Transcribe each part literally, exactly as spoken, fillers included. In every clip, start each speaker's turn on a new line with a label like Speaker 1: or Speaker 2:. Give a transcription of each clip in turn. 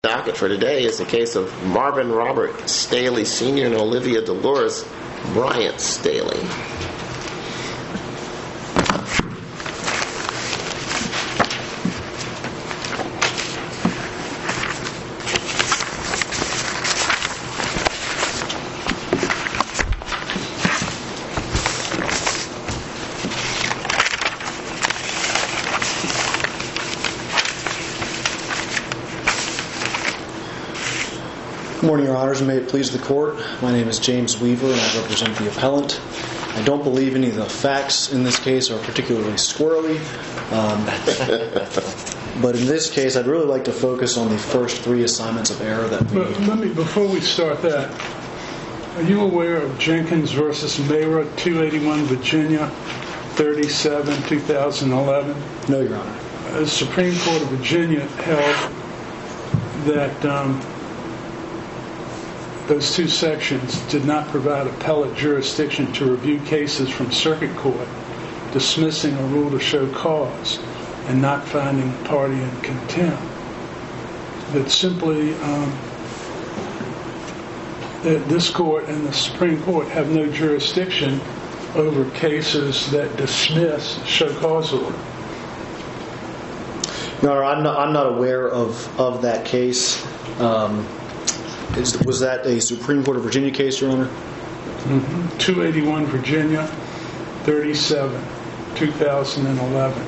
Speaker 1: Docket for today is the case of Marvin Robert Staley Senior and Olivia Dolores Bryant Staley.
Speaker 2: Good morning, Your Honors, and may it please the Court. My name is James Weaver, and I represent the appellant. I don't believe any of the facts in this case are particularly squirrely, um, but in this case, I'd really like to focus on the first three assignments of error that we...
Speaker 3: But let me, before we start that, are you aware of Jenkins versus Mayra, two eighty-one Virginia, thirty-seven, two thousand eleven?
Speaker 2: No, Your Honor.
Speaker 3: The Supreme Court of Virginia held that um, those two sections did not provide appellate jurisdiction to review cases from circuit court, dismissing a rule to show cause and not finding party in contempt. That simply um, that this court and the Supreme Court have no jurisdiction over cases that dismiss show cause order.
Speaker 2: Your Honor, I'm not, I'm not aware of, of that case. Um, Is, was that a Supreme Court of Virginia case, Your Honor?
Speaker 3: Mm-hmm. two eighty-one Virginia, thirty-seven, two thousand eleven.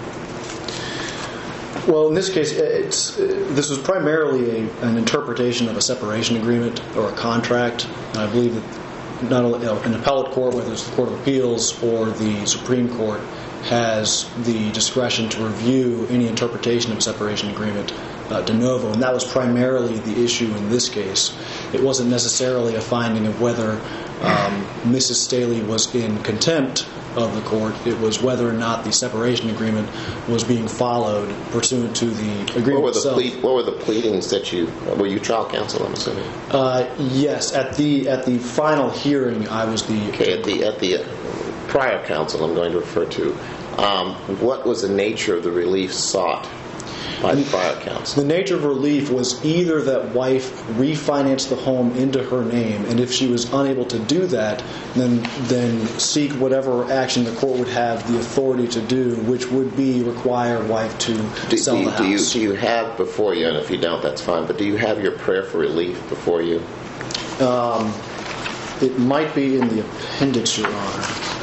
Speaker 2: Well, in this case, it's, this was primarily a, an interpretation of a separation agreement or a contract. And I believe that not only you know, an appellate court, whether it's the Court of Appeals or the Supreme Court, has the discretion to review any interpretation of a separation agreement uh, de novo, and that was primarily the issue in this case. It wasn't necessarily a finding of whether um, Missus Staley was in contempt of the court. It was whether or not the separation agreement was being followed pursuant to the agreement
Speaker 1: what were the
Speaker 2: itself.
Speaker 1: Ple- what were the pleadings that you were you trial counsel? I'm assuming.
Speaker 2: Uh, yes, at the at the final hearing, I was the
Speaker 1: Okay, at the at the prior counsel, I'm going to refer to. Um, what was the nature of the relief sought by the prior counsel?
Speaker 2: The nature of relief was either that wife refinance the home into her name, and if she was unable to do that, then then seek whatever action the court would have the authority to do, which would be require wife to
Speaker 1: do,
Speaker 2: sell
Speaker 1: do you,
Speaker 2: the house.
Speaker 1: Do you, do you have before you, and if you don't, that's fine, but do you have your prayer for relief before you? Um,
Speaker 2: it might be in the appendix, Your Honor.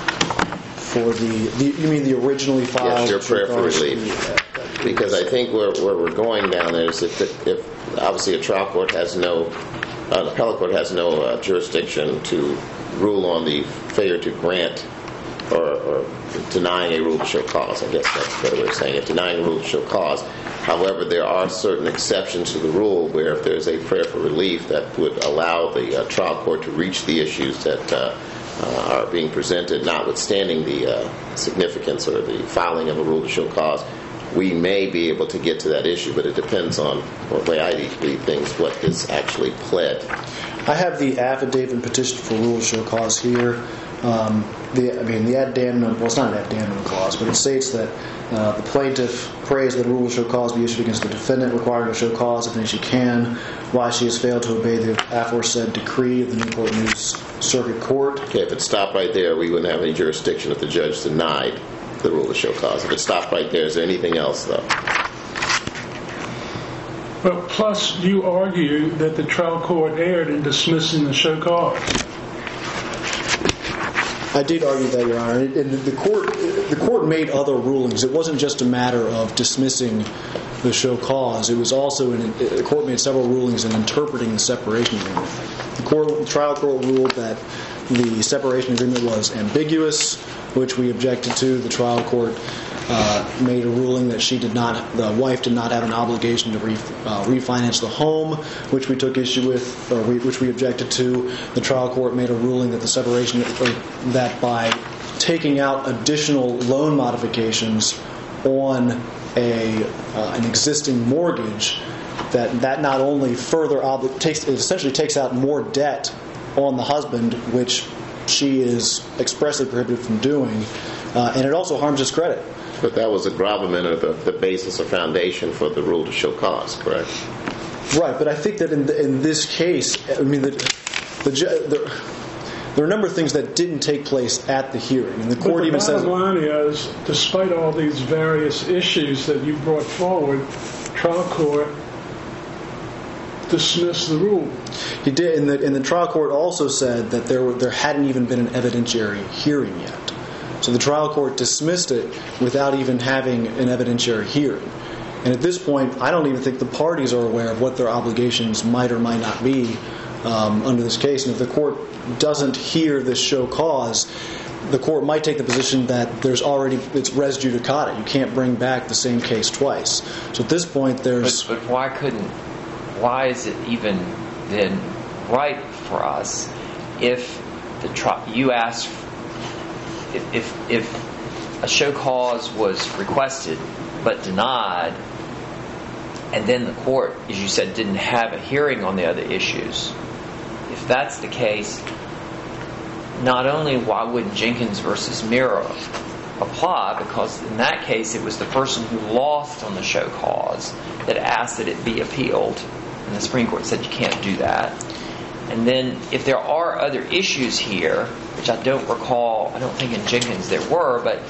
Speaker 2: For the, the you mean the originally filed?
Speaker 1: Yes, your prayer for relief. Because I think where, where we're going down there is if, if obviously a trial court has no, an appellate court has no uh, jurisdiction to rule on the failure to grant or, or denying a rule to show cause. I guess that's a better way of saying it. Denying a rule to show cause. However, there are certain exceptions to the rule where if there's a prayer for relief that would allow the uh, trial court to reach the issues that uh, uh, are being presented, notwithstanding the uh, significance or the filing of a rule to show cause, we may be able to get to that issue, but it depends on, well, the way I read things, what is actually pled.
Speaker 2: I have the affidavit and petition for rule to show cause here. Um, the, I mean, the addendum, well, it's not an addendum clause, but it states that uh, the plaintiff prays that a rule to show cause be issued against the defendant required to show cause if any she can, why she has failed to obey the aforesaid decree of the Newport News Circuit Court.
Speaker 1: Okay, if it stopped right there, we wouldn't have any jurisdiction if the judge denied the rule to show cause. If it stopped right there, is there anything else, though?
Speaker 3: But plus, you argue that the trial court erred in dismissing the show cause.
Speaker 2: I did argue that, Your Honor. And the court, the court made other rulings. It wasn't just a matter of dismissing the show cause. It was also in, the court made several rulings in interpreting the separation agreement. The court, the trial court ruled that the separation agreement was ambiguous, which we objected to. The trial court uh, made a ruling that she did not, the wife did not have an obligation to re, uh, refinance the home, which we took issue with, or we, which we objected to. The trial court made a ruling that the separation, or that by taking out additional loan modifications on a uh, an existing mortgage, that that not only further obli- takes, it essentially takes out more debt on the husband, which she is expressly prohibited from doing, uh, and it also harms his credit.
Speaker 1: But that was a gravamen or the, the basis or foundation for the rule to show cause, correct?
Speaker 2: Right, but I think that in the, in this case, I mean, the, the, the there are a number of things that didn't take place at the hearing, and the court
Speaker 3: but the
Speaker 2: even says.
Speaker 3: The bottom line is, despite all these various issues that you brought forward, trial court dismissed the rule.
Speaker 2: He did, and the, and the trial court also said that there were, there hadn't even been an evidentiary hearing yet. So the trial court dismissed it without even having an evidentiary hearing. And at this point, I don't even think the parties are aware of what their obligations might or might not be um, under this case. And if the court doesn't hear this show cause, the court might take the position that there's already, it's res judicata. You can't bring back the same case twice. So at this point, there's...
Speaker 4: But, but why couldn't, why is it even then right for us if the tri- you asked, if, if, if a show cause was requested but denied, and then the court, as you said, didn't have a hearing on the other issues? If that's the case, not only why wouldn't Jenkins versus Mira apply, because in that case it was the person who lost on the show cause that asked that it be appealed, and the Supreme Court said you can't do that. And then if there are other issues here, which I don't recall, I don't think in Jenkins there were, but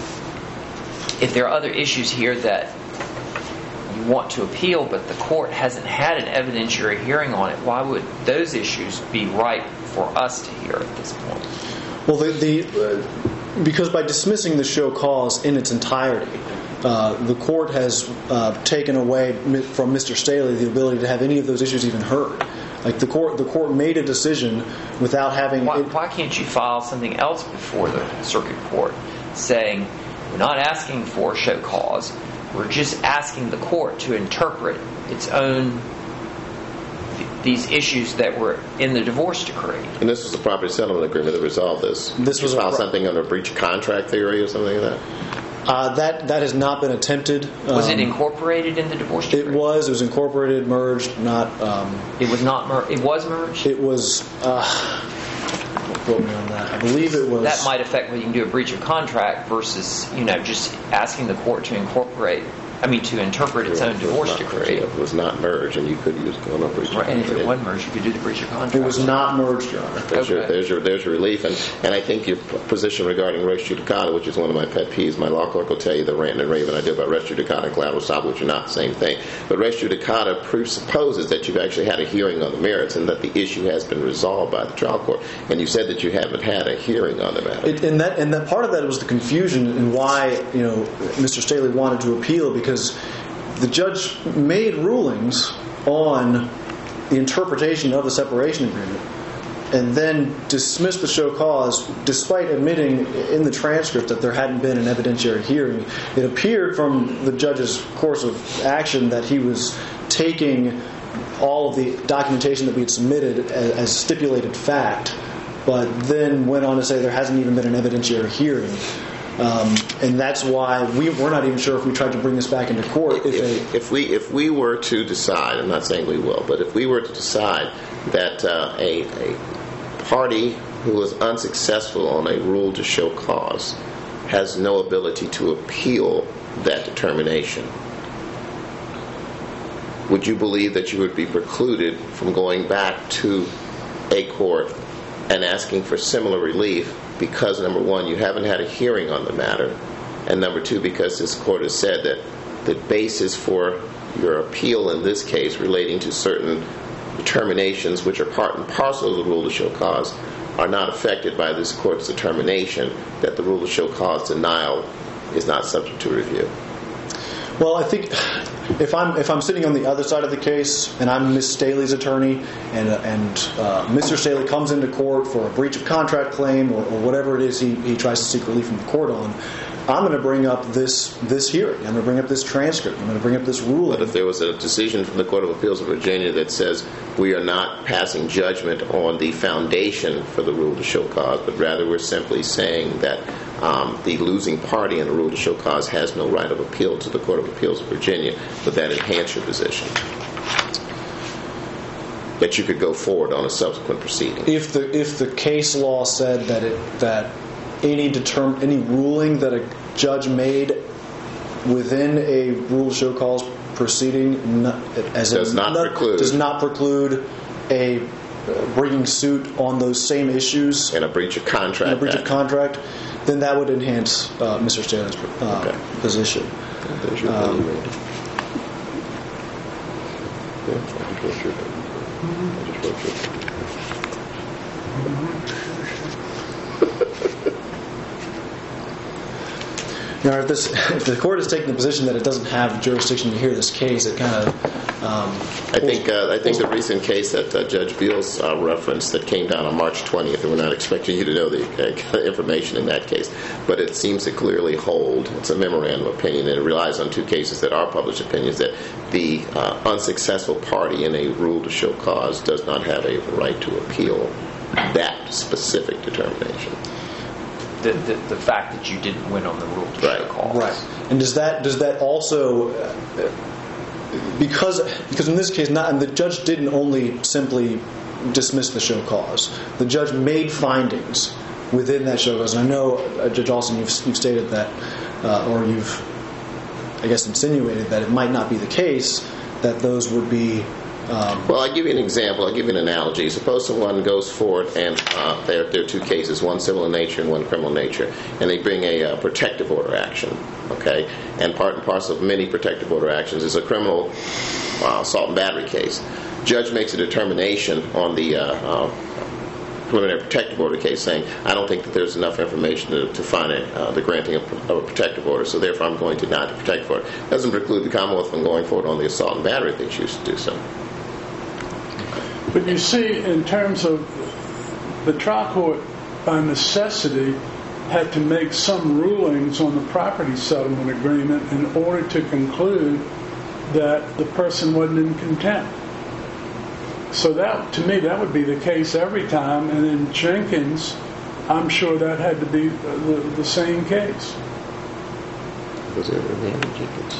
Speaker 4: if there are other issues here that you want to appeal but the court hasn't had an evidentiary hearing on it, why would those issues be ripe for us to hear at this point?
Speaker 2: Well, the, the uh, because by dismissing the show cause in its entirety, uh, the court has uh, taken away from Mister Staley the ability to have any of those issues even heard. Like the court, the court made a decision without having.
Speaker 4: Why,
Speaker 2: it,
Speaker 4: why can't you file something else before the circuit court, saying we're not asking for show cause, we're just asking the court to interpret its own these issues that were in the divorce decree?
Speaker 1: And this was a property settlement agreement that resolved this.
Speaker 2: This was
Speaker 1: you file
Speaker 2: a pro-
Speaker 1: something under breach of contract theory or something like that.
Speaker 2: Uh, that that has not been attempted.
Speaker 4: Was
Speaker 2: um,
Speaker 4: it incorporated in the divorce decree?
Speaker 2: It was. It was incorporated, merged, not. Um,
Speaker 4: It was not. Mer- it was merged.
Speaker 2: it was. Uh, quote me on that. I believe it was.
Speaker 4: That might affect whether you can do a breach of contract versus, you know, just asking the court to incorporate. I mean, to interpret its own divorce decree.
Speaker 1: It was not merged, and you could use going on breach of
Speaker 4: Right, and if
Speaker 1: contract.
Speaker 4: it was merged, you could do the breach of contract.
Speaker 2: It was not merged, Your Honor.
Speaker 1: There's, your,
Speaker 4: Okay.
Speaker 1: there's your there's your relief, and, and I think your position regarding res judicata, which is one of my pet peeves. My law clerk will tell you the rant and rave I do about res judicata and collateral estoppel, which are not the same thing. But res judicata presupposes that you've actually had a hearing on the merits and that the issue has been resolved by the trial court. And you said that you haven't had a hearing on the matter.
Speaker 2: It, and that and that part of that was the confusion in why you know Mister Staley wanted to appeal, because the judge made rulings on the interpretation of the separation agreement and then dismissed the show cause despite admitting in the transcript that there hadn't been an evidentiary hearing. It appeared from the judge's course of action that he was taking all of the documentation that we had submitted as, as stipulated fact, but then went on to say there hasn't even been an evidentiary hearing. Um, and that's why we, we're not even sure if we tried to bring this back into court. If,
Speaker 1: If,
Speaker 2: a,
Speaker 1: if we if we were to decide, I'm not saying we will, but if we were to decide that uh, a, a party who was unsuccessful on a rule to show cause has no ability to appeal that determination, would you believe that you would be precluded from going back to a court and asking for similar relief because, number one, you haven't had a hearing on the matter, and number two, because this court has said that the basis for your appeal in this case relating to certain determinations which are part and parcel of the rule to show cause are not affected by this court's determination that the rule to show cause denial is not subject to review?
Speaker 2: well, I think if I'm if I'm sitting on the other side of the case and I'm Miz Staley's attorney and uh, and uh, Mister Staley comes into court for a breach of contract claim or, or whatever it is he, he tries to seek relief from the court on, I'm going to bring up this this hearing. I'm going to bring up this transcript. I'm going to bring up this ruling.
Speaker 1: But if there was a decision from the Court of Appeals of Virginia that says we are not passing judgment on the foundation for the rule to show cause, but rather we're simply saying that um, the losing party in the rule to show cause has no right of appeal to the Court of Appeals of Virginia, would that enhance your position? That you could go forward on a subsequent proceeding?
Speaker 2: If the if the case law said that it that any determ any ruling that a judge made within a rule to show cause proceeding, no- as
Speaker 1: Does
Speaker 2: in,
Speaker 1: not
Speaker 2: no-
Speaker 1: preclude.
Speaker 2: does not preclude a uh, bringing suit on those same issues
Speaker 1: And a breach of contract.
Speaker 2: and a breach of
Speaker 1: act.
Speaker 2: contract, then that would enhance uh, Mister Staley's uh,
Speaker 1: Okay.
Speaker 2: position.
Speaker 1: There's your
Speaker 2: Um,
Speaker 1: vote. Yeah, I just wrote your vote. I just wrote your vote.
Speaker 2: Now, if, this, if the court is taking the position that it doesn't have jurisdiction to hear this case, it kind of. Um,
Speaker 1: I think uh, I think the recent case that uh, Judge Beals uh, referenced that came down on March twentieth, and we're not expecting you to know the uh, information in that case, but it seems to clearly hold. It's a memorandum of opinion, and it relies on two cases that are published opinions that the uh, unsuccessful party in a rule to show cause does not have a right to appeal that specific determination.
Speaker 4: The, the, the fact that you didn't win on the rule to show
Speaker 1: Right.
Speaker 4: cause.
Speaker 2: Right. And does that does that also uh, because because in this case not and the judge didn't only simply dismiss the show cause. The judge made findings within that show cause. And I know uh, Judge Alston, you've, you've stated that uh, or you've I guess insinuated that it might not be the case that those would be. Um,
Speaker 1: Well, I'll give you an example. I'll give you an analogy. Suppose someone goes forward and uh, there, there are two cases, one civil in nature and one criminal in nature, and they bring a uh, protective order action, okay? And part and parcel of many protective order actions is a criminal uh, assault and battery case. Judge makes a determination on the uh, uh, preliminary protective order case saying, I don't think that there's enough information to, to find it, uh, the granting of, of a protective order, so therefore I'm going to deny the protective order. Doesn't preclude the Commonwealth from going forward on the assault and battery if they choose to do so.
Speaker 3: But you see, in terms of the trial court, by necessity, had to make some rulings on the property settlement agreement in order to conclude that the person wasn't in contempt. So that, to me, that would be the case every time. And in Jenkins, I'm sure that had to be the, the same case.
Speaker 1: Was there a remand in Jenkins?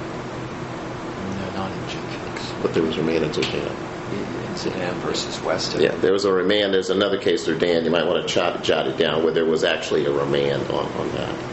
Speaker 4: No, not in Jenkins.
Speaker 1: But there was remand in Jenkins.
Speaker 4: In Sedan versus Weston.
Speaker 1: Yeah, there was a remand. There's another case there, Dan, you might want to jot, jot it down, where there was actually a remand on, on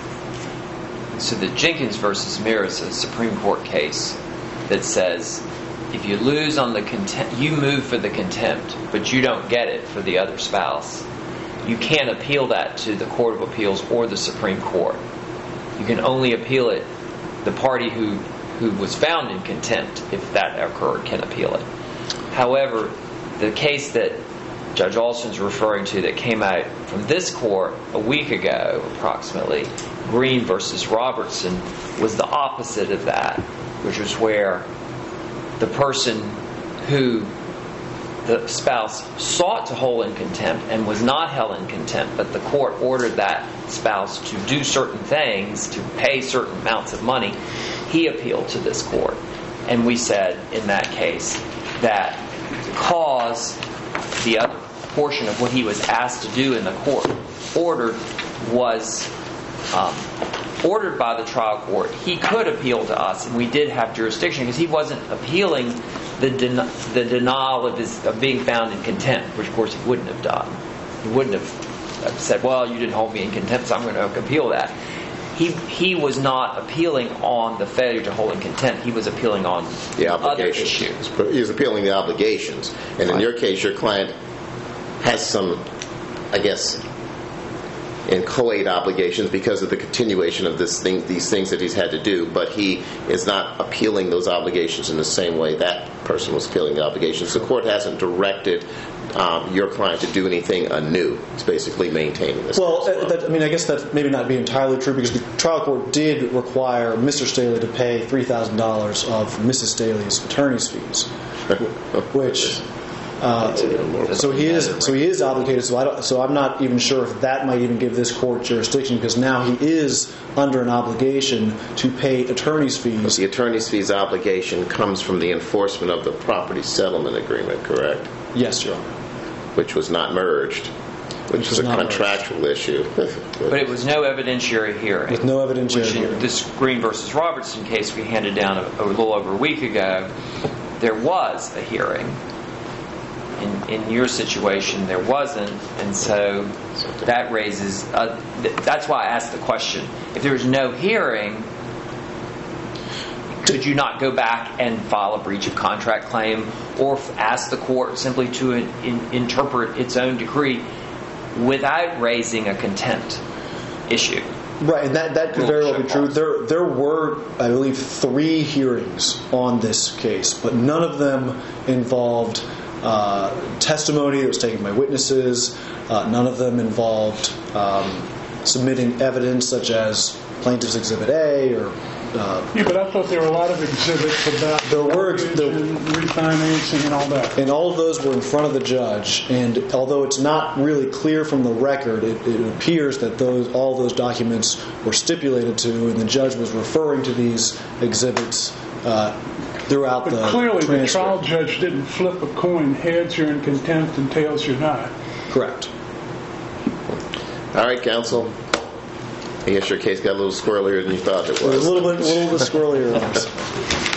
Speaker 1: that.
Speaker 4: So the Jenkins versus Mir is a Supreme Court case that says if you lose on the contempt, you move for the contempt, but you don't get it for the other spouse, you can't appeal that to the Court of Appeals or the Supreme Court. You can only appeal it, the party who, who was found in contempt, if that occurred, can appeal it. However, the case that Judge Alston's referring to that came out from this court a week ago, approximately, Green versus Robertson, was the opposite of that, which was where the person who the spouse sought to hold in contempt and was not held in contempt, but the court ordered that spouse to do certain things, to pay certain amounts of money, he appealed to this court. And we said in that case that because the other portion of what he was asked to do in the court ordered was um, ordered by the trial court, he could appeal to us, and we did have jurisdiction because he wasn't appealing the den- the denial of his of being found in contempt, which of course he wouldn't have done. He wouldn't have said, "Well, you didn't hold me in contempt, so I'm going to appeal that." He he was not appealing on the failure to hold in contempt. He was appealing on
Speaker 1: The
Speaker 4: other
Speaker 1: obligations.
Speaker 4: issues.
Speaker 1: He was appealing the obligations. And in
Speaker 4: Right.
Speaker 1: your case, your client has some, I guess, inchoate obligations because of the continuation of this thing, these things that he's had to do, but he is not appealing those obligations in the same way that person was appealing the obligations. The court hasn't directed um, your client to do anything anew. It's basically maintaining this.
Speaker 2: Well, uh, that, I mean, I guess that maybe not be entirely true because the trial court did require Mister Staley to pay three thousand dollars of Missus Staley's attorney's fees, which. Uh, so he is. So he is obligated. So I don't, So I'm not even sure if that might even give this court jurisdiction because now he is under an obligation to pay attorney's fees.
Speaker 1: The attorney's fees obligation comes from the enforcement of the property settlement agreement, correct?
Speaker 2: Yes, Your Honor.
Speaker 1: Which was not merged, which,
Speaker 2: Which
Speaker 1: is a
Speaker 2: was not
Speaker 1: contractual issue.
Speaker 4: But it was no evidentiary hearing.
Speaker 2: With no evidentiary
Speaker 4: Which in
Speaker 2: hearing.
Speaker 4: this Green versus Robertson case we handed down a, a little over a week ago, there was a hearing. In, in your situation, there wasn't, and so that raises. Uh, th- that's why I asked the question. If there was no hearing, could you not go back and file a breach of contract claim, or f- ask the court simply to in, in, interpret its own decree without raising a contempt issue?
Speaker 2: Right, and that, that could very well be true. There there were, I believe, three hearings on this case, but none of them involved uh, testimony that was taken by witnesses. Uh, none of them involved um, submitting evidence such as Plaintiff's Exhibit A or... Uh,
Speaker 3: yeah, but I thought there were a lot of exhibits about
Speaker 2: there were there,
Speaker 3: and refinancing and all that.
Speaker 2: And all of those were in front of the judge. And although it's not really clear from the record, it, it appears that those all those documents were stipulated to, and the judge was referring to these exhibits uh, throughout
Speaker 3: but
Speaker 2: the
Speaker 3: clearly
Speaker 2: transcript.
Speaker 3: The trial judge didn't flip a coin. Heads you're in contempt and tails you're not.
Speaker 2: Correct.
Speaker 1: All right, counsel. I guess your case got a little squirrelier than you thought it was.
Speaker 2: A little bit, a little bit squirrelier on this.